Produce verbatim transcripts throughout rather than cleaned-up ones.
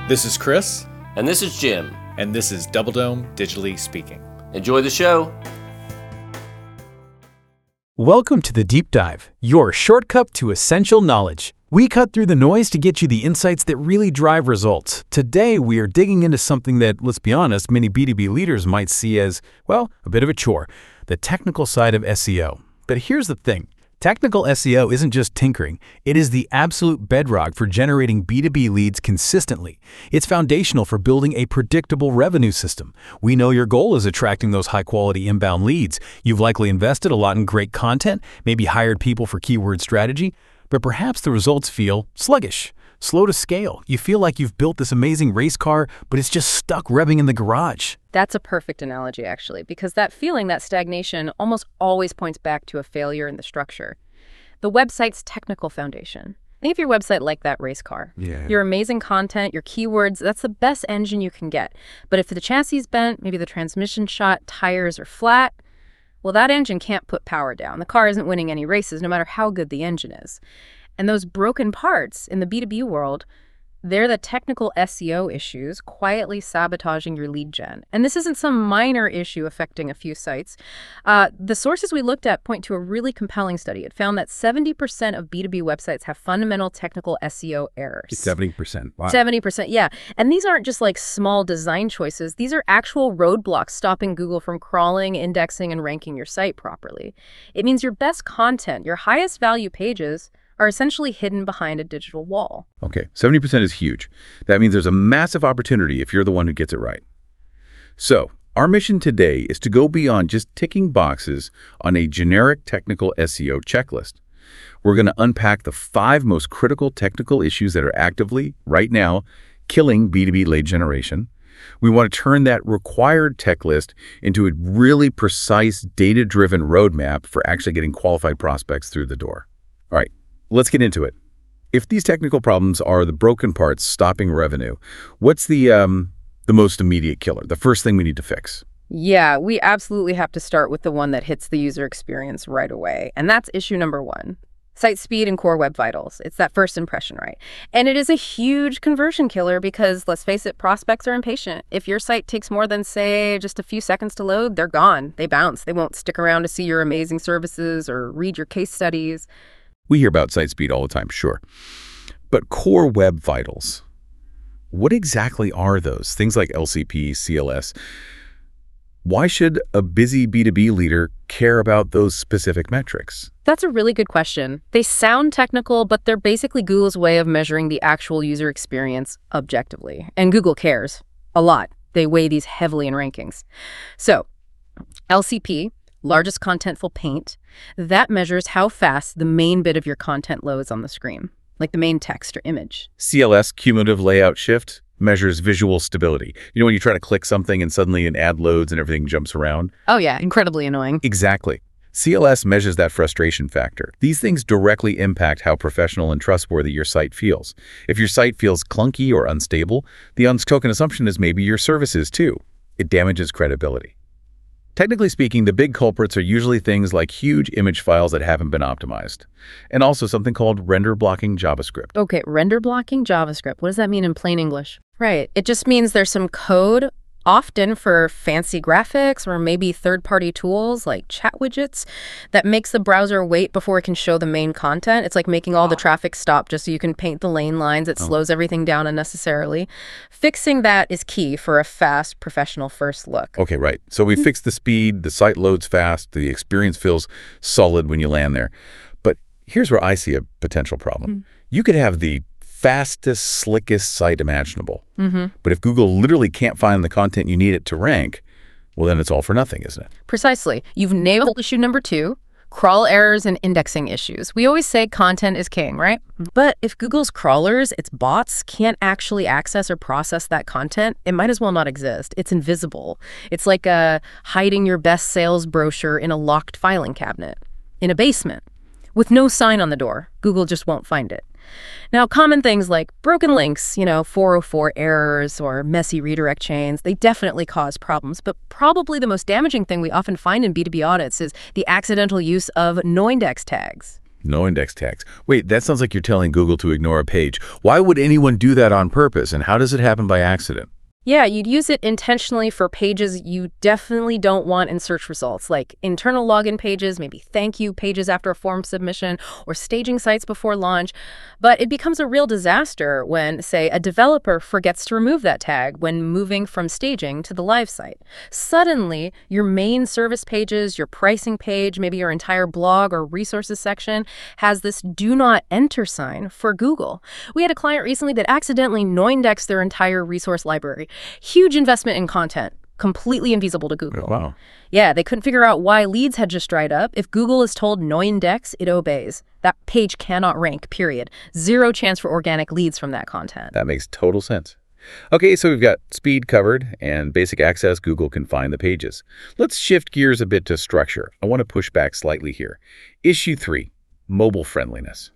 This is Chris. And this is Jim. And this is Double Dome Digitally Speaking. Enjoy the show. Welcome to The Deep Dive, your shortcut to essential knowledge. We cut through the noise to get you the insights that really drive results. Today, we are digging into something that, let's be honest, many B two B leaders might see as, well, a bit of a chore, the technical side of S E O. But here's the thing. Technical S E O isn't just tinkering. It is the absolute bedrock for generating B two B leads consistently. It's foundational for building a predictable revenue system. We know your goal is attracting those high-quality inbound leads. You've likely invested a lot in great content, maybe hired people for keyword strategy, but perhaps the results feel sluggish, slow to scale. You feel like you've built this amazing race car, but it's just stuck revving in the garage. That's a perfect analogy, actually, because that feeling, that stagnation, almost always points back to a failure in the structure. The website's technical foundation. Think of your website like that race car. Yeah. Your amazing content, your keywords, that's the best engine you can get. But if the chassis is bent, maybe the transmission shot, tires are flat, well, that engine can't put power down. The car isn't winning any races, no matter how good the engine is. And those broken parts in the B two B world, they're the technical S E O issues quietly sabotaging your lead gen. And this isn't some minor issue affecting a few sites. Uh, the sources we looked at point to a really compelling study. It found that seventy percent of B two B websites have fundamental technical S E O errors. seventy percent. Wow. seventy percent, yeah. And these aren't just like small design choices. These are actual roadblocks stopping Google from crawling, indexing, and ranking your site properly. It means your best content, your highest value pages, are essentially hidden behind a digital wall. Okay, seventy percent is huge. That means there's a massive opportunity if you're the one who gets it right. So, our mission today is to go beyond just ticking boxes on a generic technical S E O checklist. We're going to unpack the five most critical technical issues that are actively, right now, killing B two B lead generation. We want to turn that required tech list into a really precise, data-driven roadmap for actually getting qualified prospects through the door. All right. Let's get into it. If these technical problems are the broken parts stopping revenue, what's the um, the most immediate killer, the first thing we need to fix? Yeah, we absolutely have to start with the one that hits the user experience right away. And that's issue number one, site speed and core web vitals. It's that first impression, right? And it is a huge conversion killer because, let's face it, prospects are impatient. If your site takes more than, say, just a few seconds to load, they're gone. They bounce. They won't stick around to see your amazing services or read your case studies. We hear about site speed all the time, sure. But core web vitals, what exactly are those? Things like L C P, C L S. Why should a busy B two B leader care about those specific metrics? That's a really good question. They sound technical, but they're basically Google's way of measuring the actual user experience objectively. And Google cares a lot. They weigh these heavily in rankings. So, L C P, largest contentful paint, that measures how fast the main bit of your content loads on the screen, like the main text or image. C L S, cumulative layout shift, measures visual stability. You know when you try to click something and suddenly an ad loads and everything jumps around? Oh yeah, incredibly annoying. Exactly. C L S measures that frustration factor. These things directly impact how professional and trustworthy your site feels. If your site feels clunky or unstable, the unspoken assumption is maybe your service is too. It damages credibility. Technically speaking, the big culprits are usually things like huge image files that haven't been optimized, and also something called render blocking JavaScript. Okay, render blocking JavaScript. What does that mean in plain English? Right. It just means there's some code, often for fancy graphics or maybe third-party tools like chat widgets, that makes the browser wait before it can show the main content. It's like making all the traffic stop just so you can paint the lane lines. It slows everything down unnecessarily. Fixing that is key for a fast, professional first look. Okay, right. So we fixed the speed, the site loads fast, the experience feels solid when you land there. But here's where I see a potential problem. Mm-hmm. You could have the fastest, slickest site imaginable. Mm-hmm. But if Google literally can't find the content you need it to rank, well, then it's all for nothing, isn't it? Precisely. You've nailed issue number two, crawl errors and indexing issues. We always say content is king, right? But if Google's crawlers, its bots, can't actually access or process that content, it might as well not exist. It's invisible. It's like uh, hiding your best sales brochure in a locked filing cabinet, in a basement, with no sign on the door. Google just won't find it. Now, common things like broken links, you know, four oh four errors or messy redirect chains, they definitely cause problems. But probably the most damaging thing we often find in B two B audits is the accidental use of noindex tags. No index tags. Wait, that sounds like you're telling Google to ignore a page. Why would anyone do that on purpose, and how does it happen by accident? Yeah, you'd use it intentionally for pages you definitely don't want in search results, like internal login pages, maybe thank you pages after a form submission, or staging sites before launch. But it becomes a real disaster when, say, a developer forgets to remove that tag when moving from staging to the live site. Suddenly, your main service pages, your pricing page, maybe your entire blog or resources section has this do not enter sign for Google. We had a client recently that accidentally no-indexed their entire resource library. Huge investment in content, completely invisible to Google. Oh, wow. Yeah, they couldn't figure out why leads had just dried up. If Google is told no index, it obeys. That page cannot rank, period. Zero chance for organic leads from that content. That makes total sense. Okay, so we've got speed covered and basic access. Google can find the pages. Let's shift gears a bit to structure. I want to push back slightly here. Issue three, mobile friendliness.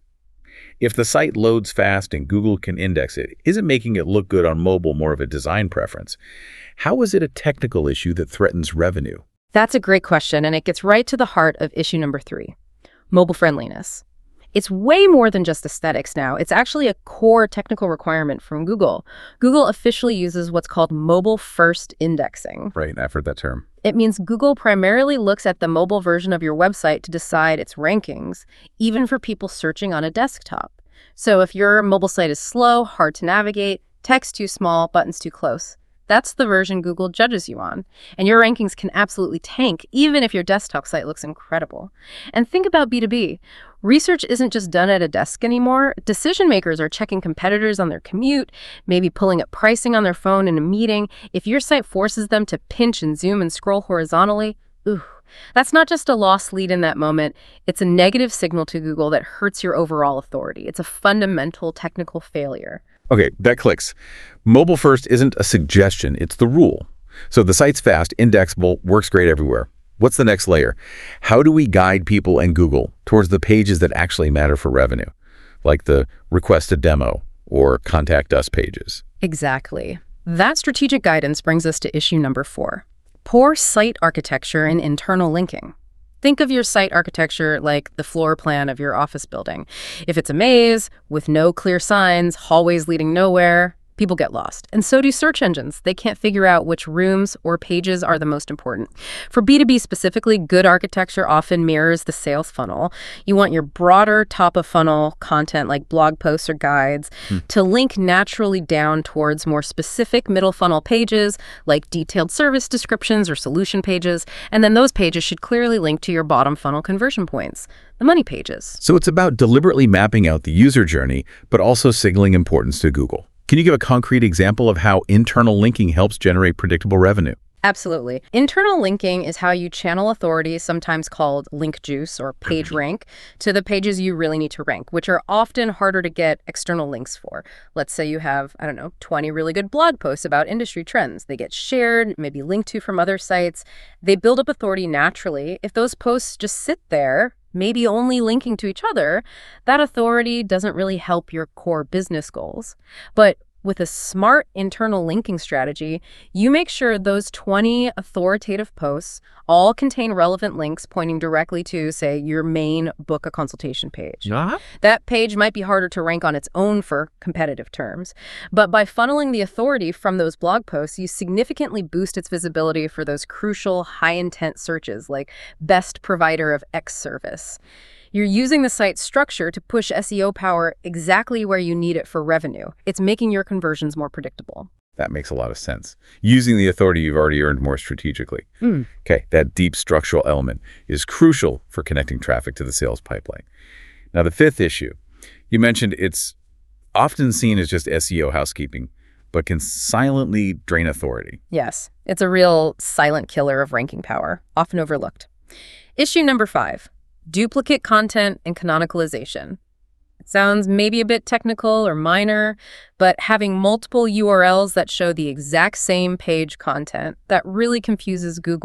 If the site loads fast and Google can index it, isn't making it look good on mobile more of a design preference? How is it a technical issue that threatens revenue? That's a great question, and it gets right to the heart of issue number three, mobile friendliness. It's way more than just aesthetics now. It's actually a core technical requirement from Google. Google officially uses what's called mobile-first indexing. Right, I've heard that term. It means Google primarily looks at the mobile version of your website to decide its rankings, even for people searching on a desktop. So if your mobile site is slow, hard to navigate, text too small, buttons too close, that's the version Google judges you on. And your rankings can absolutely tank, even if your desktop site looks incredible. And think about B two B. Research isn't just done at a desk anymore. Decision makers are checking competitors on their commute, maybe pulling up pricing on their phone in a meeting. If your site forces them to pinch and zoom and scroll horizontally, ooh, that's not just a lost lead in that moment. It's a negative signal to Google that hurts your overall authority. It's a fundamental technical failure. Okay, that clicks. Mobile first isn't a suggestion, it's the rule. So the site's fast, indexable, works great everywhere. What's the next layer? How do we guide people and Google towards the pages that actually matter for revenue, like the request a demo or contact us pages? Exactly. That strategic guidance brings us to issue number four, poor site architecture and internal linking. Think of your site architecture like the floor plan of your office building. If it's a maze with no clear signs, hallways leading nowhere, people get lost. And so do search engines. They can't figure out which rooms or pages are the most important. For B two B specifically, good architecture often mirrors the sales funnel. You want your broader top-of-funnel content like blog posts or guides hmm. to link naturally down towards more specific middle-funnel pages like detailed service descriptions or solution pages. And then those pages should clearly link to your bottom-funnel conversion points, the money pages. So it's about deliberately mapping out the user journey, but also signaling importance to Google. Can you give a concrete example of how internal linking helps generate predictable revenue? Absolutely. Internal linking is how you channel authority, sometimes called link juice or page rank, to the pages you really need to rank, which are often harder to get external links for. Let's say you have, I don't know, twenty really good blog posts about industry trends. They get shared, maybe linked to from other sites. They build up authority naturally. If those posts just sit there, maybe only linking to each other, that authority doesn't really help your core business goals. But with a smart internal linking strategy, you make sure those twenty authoritative posts all contain relevant links pointing directly to, say, your main book a consultation page. Uh-huh. That page might be harder to rank on its own for competitive terms, but by funneling the authority from those blog posts, you significantly boost its visibility for those crucial high-intent searches like best provider of X service. You're using the site's structure to push S E O power exactly where you need it for revenue. It's making your conversions more predictable. That makes a lot of sense. Using the authority you've already earned more strategically. Mm. Okay, that deep structural element is crucial for connecting traffic to the sales pipeline. Now, the fifth issue, you mentioned it's often seen as just S E O housekeeping, but can silently drain authority. Yes, it's a real silent killer of ranking power, often overlooked. Issue number five. Duplicate content and canonicalization. It sounds maybe a bit technical or minor, but having multiple U R Ls that show the exact same page content, that really confuses Google.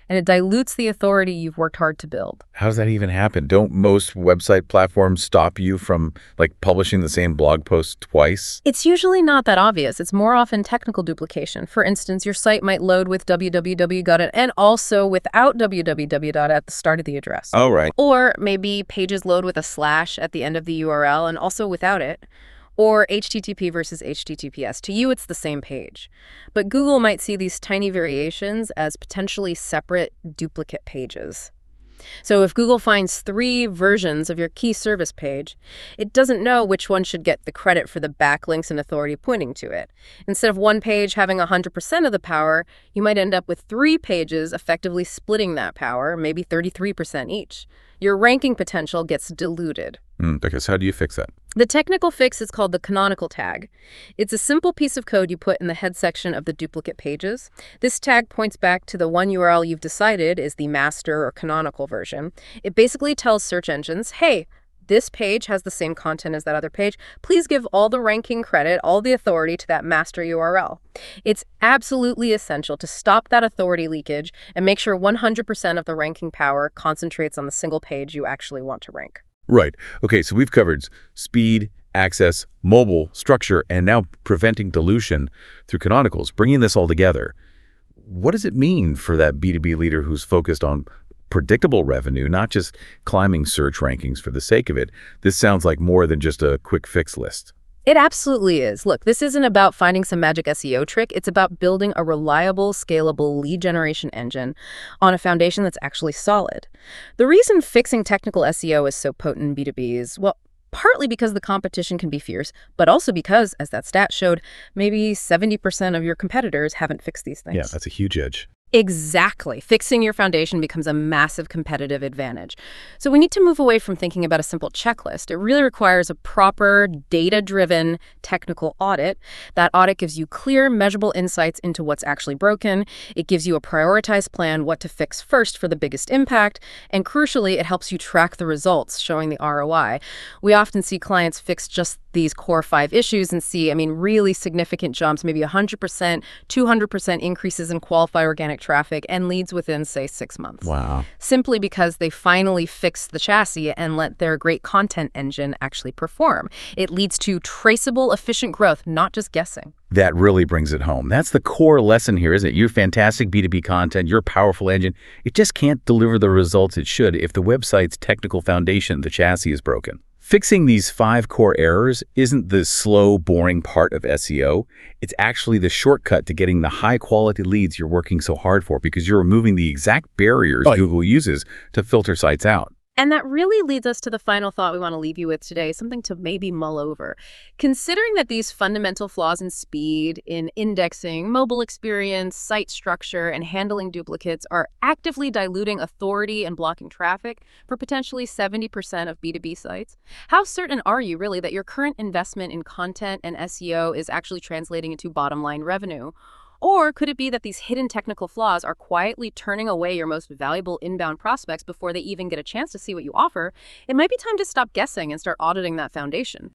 and it dilutes the authority you've worked hard to build. How does that even happen? Don't most website platforms stop you from like publishing the same blog post twice? It's usually not that obvious. It's more often technical duplication. For instance, your site might load with www dot and also without www dot at the start of the address. Oh, right. Or maybe pages load with a slash at the end of the U R L and also without it. Or H T T P versus H T T P S. To you, it's the same page. But Google might see these tiny variations as potentially separate duplicate pages. So if Google finds three versions of your key service page, it doesn't know which one should get the credit for the backlinks and authority pointing to it. Instead of one page having one hundred percent of the power, you might end up with three pages effectively splitting that power, maybe thirty-three percent each. Your ranking potential gets diluted. Mm, okay, so how do you fix that? The technical fix is called the canonical tag. It's a simple piece of code you put in the head section of the duplicate pages. This tag points back to the one U R L you've decided is the master or canonical version. It basically tells search engines, hey, this page has the same content as that other page. Please give all the ranking credit, all the authority to that master U R L. It's absolutely essential to stop that authority leakage and make sure one hundred percent of the ranking power concentrates on the single page you actually want to rank. Right. Okay, so we've covered speed, access, mobile, structure, and now preventing dilution through canonicals, bringing this all together. What does it mean for that B two B leader who's focused on predictable revenue, not just climbing search rankings for the sake of it? This sounds like more than just a quick fix list. It absolutely is. Look, this isn't about finding some magic S E O trick. It's about building a reliable, scalable lead generation engine on a foundation that's actually solid. The reason fixing technical S E O is so potent in B two B is, well, partly because the competition can be fierce, but also because, as that stat showed, maybe seventy percent of your competitors haven't fixed these things. Yeah, that's a huge edge. Exactly. Fixing your foundation becomes a massive competitive advantage. So we need to move away from thinking about a simple checklist. It really requires a proper, data-driven technical audit. That audit gives you clear, measurable insights into what's actually broken. It gives you a prioritized plan, what to fix first for the biggest impact. And crucially, it helps you track the results, showing the R O I. We often see clients fix just these core five issues and see, I mean, really significant jumps, maybe one hundred percent, two hundred percent increases in qualified organic traffic and leads within, say, six months. Wow. Simply because they finally fixed the chassis and let their great content engine actually perform. It leads to traceable, efficient growth, not just guessing. That really brings it home. That's the core lesson here, isn't it? Your fantastic B two B content, your powerful engine, it just can't deliver the results it should if the website's technical foundation, the chassis, is broken. Fixing these five core errors isn't the slow, boring part of S E O. It's actually the shortcut to getting the high-quality leads you're working so hard for because you're removing the exact barriers oh. Google uses to filter sites out. And that really leads us to the final thought we want to leave you with today, something to maybe mull over. Considering that these fundamental flaws in speed, in indexing, mobile experience, site structure, and handling duplicates are actively diluting authority and blocking traffic for potentially seventy percent of B two B sites, how certain are you really that your current investment in content and S E O is actually translating into bottom-line revenue? Or could it be that these hidden technical flaws are quietly turning away your most valuable inbound prospects before they even get a chance to see what you offer? It might be time to stop guessing and start auditing that foundation.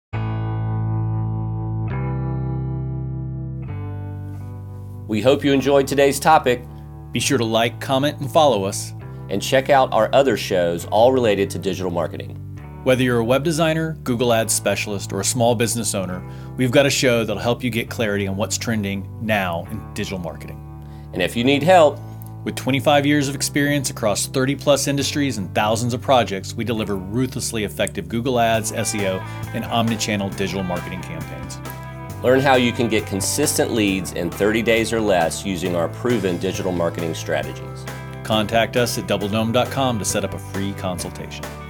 We hope you enjoyed today's topic. Be sure to like, comment, and follow us. And check out our other shows, all related to digital marketing. Whether you're a web designer, Google Ads specialist, or a small business owner, we've got a show that'll help you get clarity on what's trending now in digital marketing. And if you need help, with twenty-five years of experience across thirty plus industries and thousands of projects, we deliver ruthlessly effective Google Ads, S E O, and omnichannel digital marketing campaigns. Learn how you can get consistent leads in thirty days or less using our proven digital marketing strategies. Contact us at double dome dot com to set up a free consultation.